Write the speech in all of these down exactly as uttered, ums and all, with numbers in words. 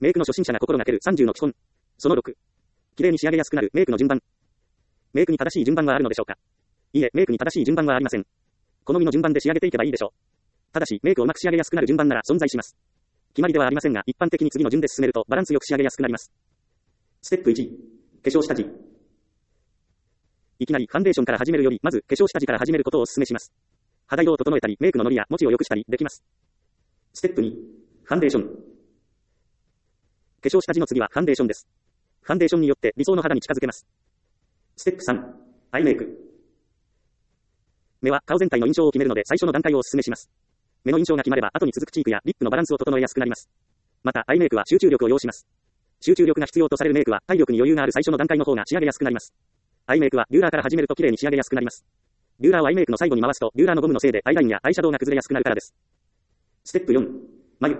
メイクの初心者が心がけるさんじゅうの基本。そのろく。綺麗に仕上げやすくなるメイクの順番。メイクに正しい順番はあるのでしょうか。いいえ、メイクに正しい順番はありません。好みの順番で仕上げていけばいいでしょう。ただし、メイクをうまく仕上げやすくなる順番なら存在します。決まりではありませんが、一般的に次の順で進めるとバランスよく仕上げやすくなります。ステップいち。化粧下地。いきなりファンデーションから始めるより、まず化粧下地から始めることをお勧めします。肌色を整えたり、メイクのノリや持ちを良くしたりできます。ステップに。ファンデーション。化粧下地の次はファンデーションです。ファンデーションによって理想の肌に近づけます。ステップさん。アイメイク。目は顔全体の印象を決めるので最初の段階をお勧めします。目の印象が決まれば後に続くチークやリップのバランスを整えやすくなります。また、アイメイクは集中力を要します。集中力が必要とされるメイクは体力に余裕がある最初の段階の方が仕上げやすくなります。アイメイクはビューラーから始めると綺麗に仕上げやすくなります。ビューラーをアイメイクの最後に回すとビューラーのゴムのせいでアイラインやアイシャドウが崩れやすくなるからです。ステップよん。眉。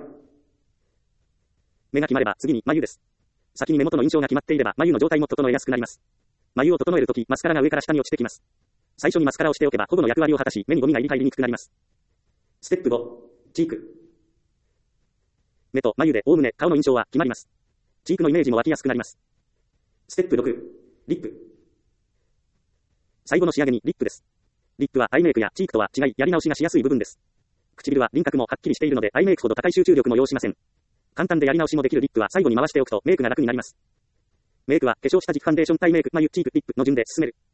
目が決まれば次に眉です。先に目元の印象が決まっていれば眉の状態も整えやすくなります。眉を整えるときマスカラが上から下に落ちてきます。最初にマスカラをしておけば保護の役割を果たし目にゴミが入りにくくなります。ステップご。チーク。目と眉でおおむね顔の印象は決まります。チークのイメージも湧きやすくなります。ステップろく。リップ。最後の仕上げにリップです。リップはアイメイクやチークとは違いやり直しがしやすい部分です。唇は輪郭もはっきりしているのでアイメイクほど高い集中力も要しません。簡単でやり直しもできるリップは最後に回しておくとメイクが楽になります。メイクは化粧下地ファンデーション対メイク眉チークリップの順で進める。